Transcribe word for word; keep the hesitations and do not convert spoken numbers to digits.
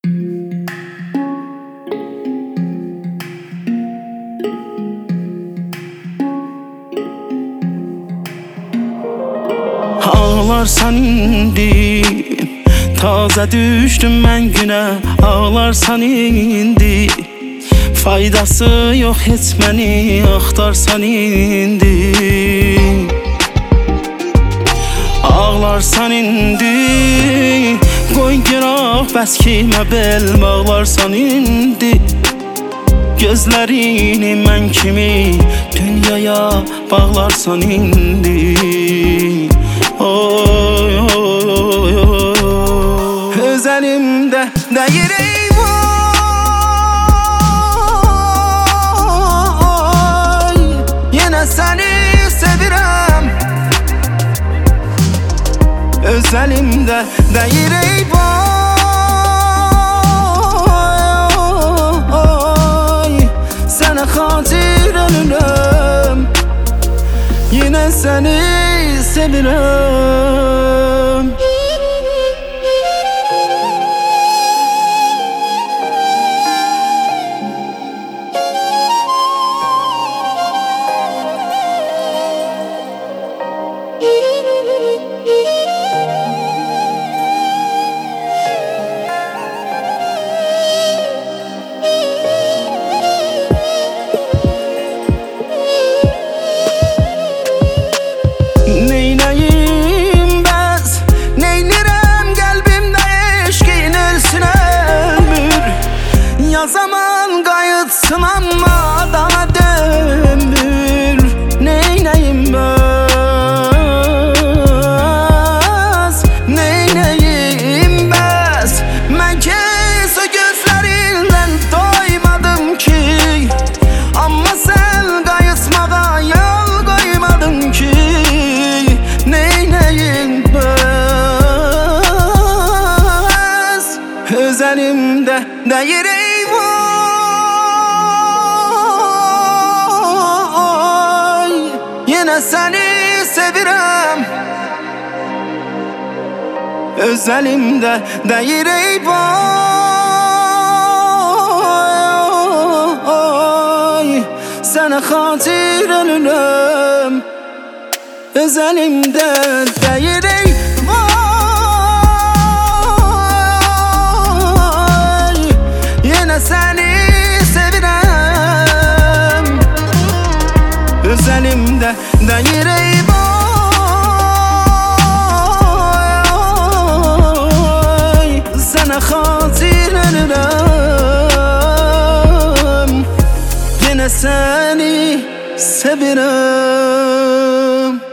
Ağlarsan indi, taze düştüm ben güne. Ağlarsan indi, faydası yok etmeni axtarsan indi. Ağlarsan indi, qoy giraq bəs kimə bel. Ağlarsan indi, gözlərini mən kimi dünyaya bağlarsan indi. Oy oy oy oy, öz əlimdə deyir eyvay. Yenə səni sevirəm, öz əlimdə deyir eyvay. Sənə xatir ölürəm, yenə səni sevirəm. Zaman qayıtsın amma dana dönmür. Neynəyim bəs, neynəyim bəs. Mən kes o gözlərindən doymadım ki, amma sən qayıtmağa yol qoymadın ki. Neynəyim bəs, öz əlimdə deyir eyvay. Yenə səni sevirəm, öz əlimdə deyir eyvay. Sənə xatir ölürəm, öz əlimdə deyir eyvay. Yenə səni sevirəm, öz əlimdə deyir eyvay. Sənə xatir ölürəm, yenə səni sevirəm.